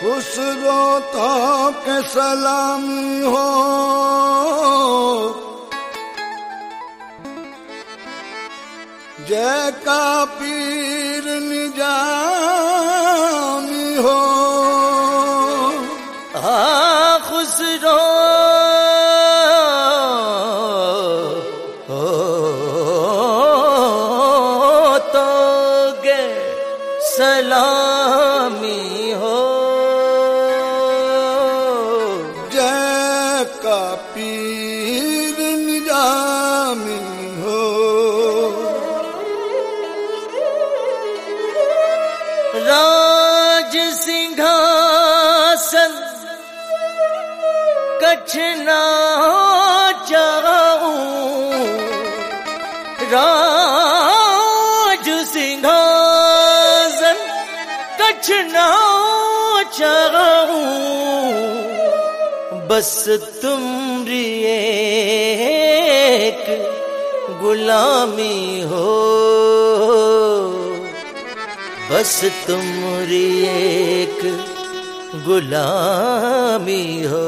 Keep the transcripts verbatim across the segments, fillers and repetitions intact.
खुसरों के सलामी हो, जय का पीर निजामी हो। हाँ खुसरो हो तो गे सलामी हो, जय का पीर निजामी हो। राज सिंहासन कछना चाहूं, राज सिंहासन कछना चाहूं, बस तुमरी एक गुलामी हो, बस तुमरी एक गुलामी हो।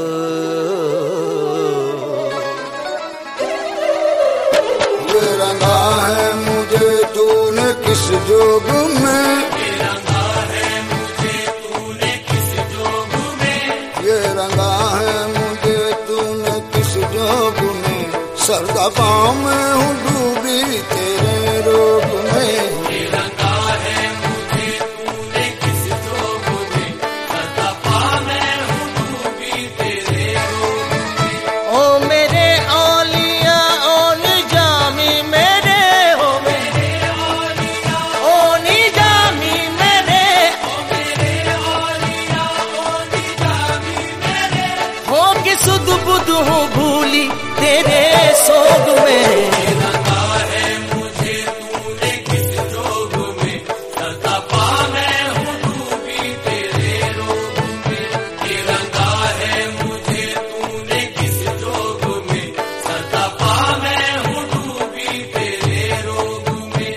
ये रंगा है मुझे तूने किस जोग में, ये रंगा है मुझे तूने किस जोग में, ये रंगा है मुझे तूने किस जोग में। सरदा पाँव में हूँ डूबी तेरे रोग में। ये रंगा है मुझे तूने किस जोग में, सदा पा मैं हूँ डूबी तेरे रोग में। ओ मेरे औलिया ओ निजामी मेरे हो, मेरे औलिया ओ निजामी मेरे ओ मेरे औलिया ओ निजामी मेरे, हो कि सुध बुध हूँ भूली तेरे सोग में। ये रंगा है मुझे तूने किस जोग में, सदा पा मैं हूँ डूबी तेरे रोग में। ये रंगा है मुझे तूने किस जोग में, सदा पा मैं हूँ डूबी तेरे रोग में।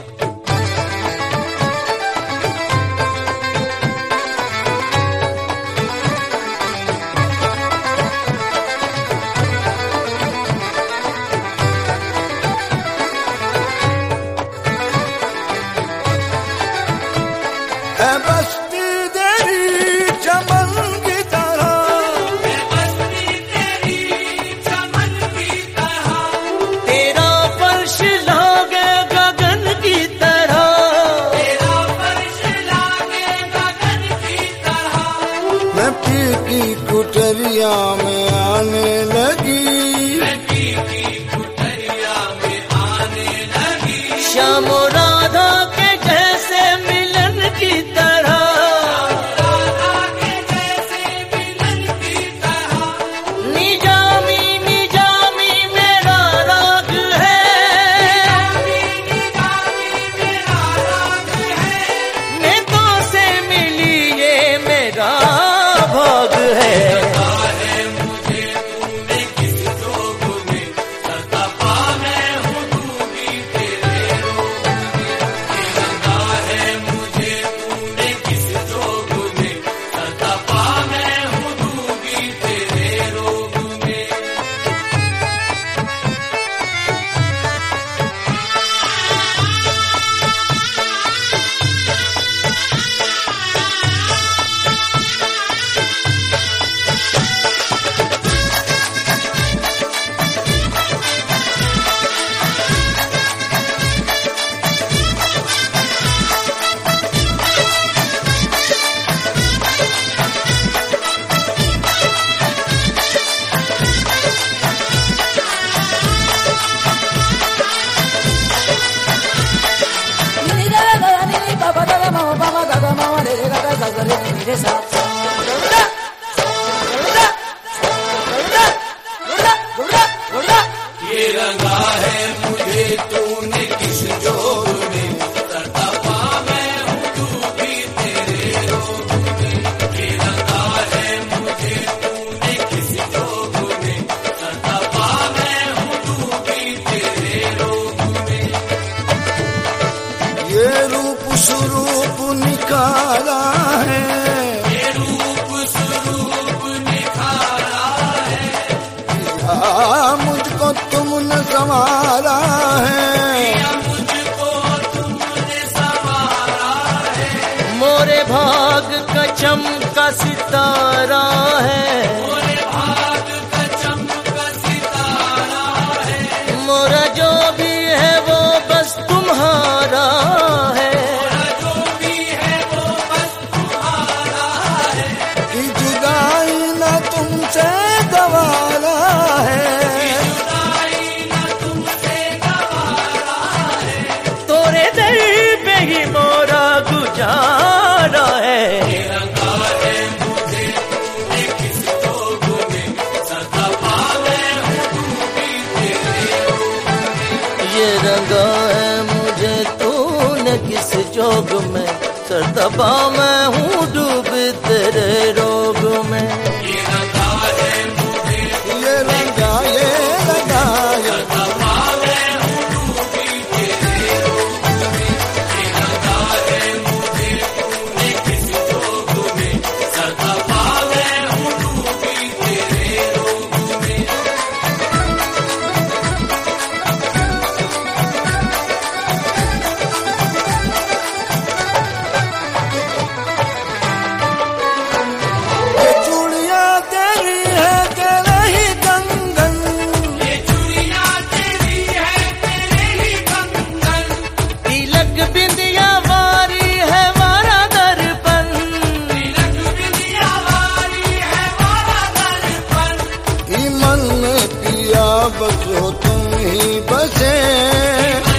है बस्ती तेरी चमन की तरह, मैं बस्ती तेरी चमन की तरह, तेरा फर्श लागे गगन की तरह, तेरा फर्श लागे गगन की तरह। मैं पी की कुटरिया में आने लगी। मैं पी की कुटरिया में आने लगी, श्याम राधा के जैसे मिलन की तरह, राधा के जैसे मिलन की तरह। निजामी निजामी मेरा राग है, निजामी मेरा राग है, नेतों से मिली ये मेरा भाग है। रंगा है मुझे तूने किस जोग में, सदा पा मैं हूँ डूबी तेरे रोग में। ये रंगा है मुझे तूने किस जोग में, सदा पा मैं हूँ डूबी तेरे रोग में। ये रंगा है मुझे तूने किस जोग में, सदा पा मैं हूँ डूबी तेरे रोग में। ये रंगा है मुझे तूने किस जोग में, सदा पा मैं हूँ डूबी तेरे रोग में। ये रूप स्वरूप निकाला है, ये रूप मुझको तुमने संवारा है, मुझको तुमने संवारा है। मोरे भाग का चमका सितारा है, मोरे भाग का चमका सितारा है। मोरा जो भी है वो बस तुम्हारा है, मोरा जो भी है वो बस तुम्हारा है। कि जुदाई न तुमसे गवारा है, जुदाई न तुमसे गवारा है। तोरे दर पे ही मोरा गुजारा है। ये रंगा है मुझे तूने किस जोग में, सदा पावे हूँ डूबी तेरे रोग में। ये रंगा है मुझे तूने किस जोग में, सरदबा मैं हूँ डूब तेरे रोग में। ये रंगा है मुझे ये रंगा ये रंगा ये सदा पावे हूँ डूबी तेरे रोग में। ये रंगा है मुझे तूने किस जोग में, सदा पावे हूँ डूबी तेरे रोग में। ये चूड़ियां तेरी है के नहीं कंगन, ये चूड़ियां तेरी है तेरे ही कंगन। तिलक बिंदिया वारी है मारा दर्पण, तिलक बिंदिया वारी है मारा दर्पण। कि मन में पिया बस हो तुम ही बसे,